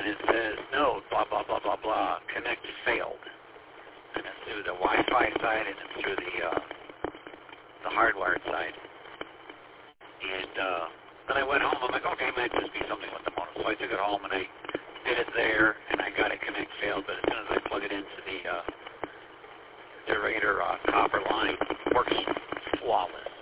and it says, no, blah, blah, blah, blah, blah, connect failed. And it's through the Wi-Fi side and it's through the hardwired side. And then I went home. I'm like, okay, it might just be something with the modem. So I took it home and I did it there, and I got it connect failed. But as soon as I plug it into the regular copper line, it works flawless.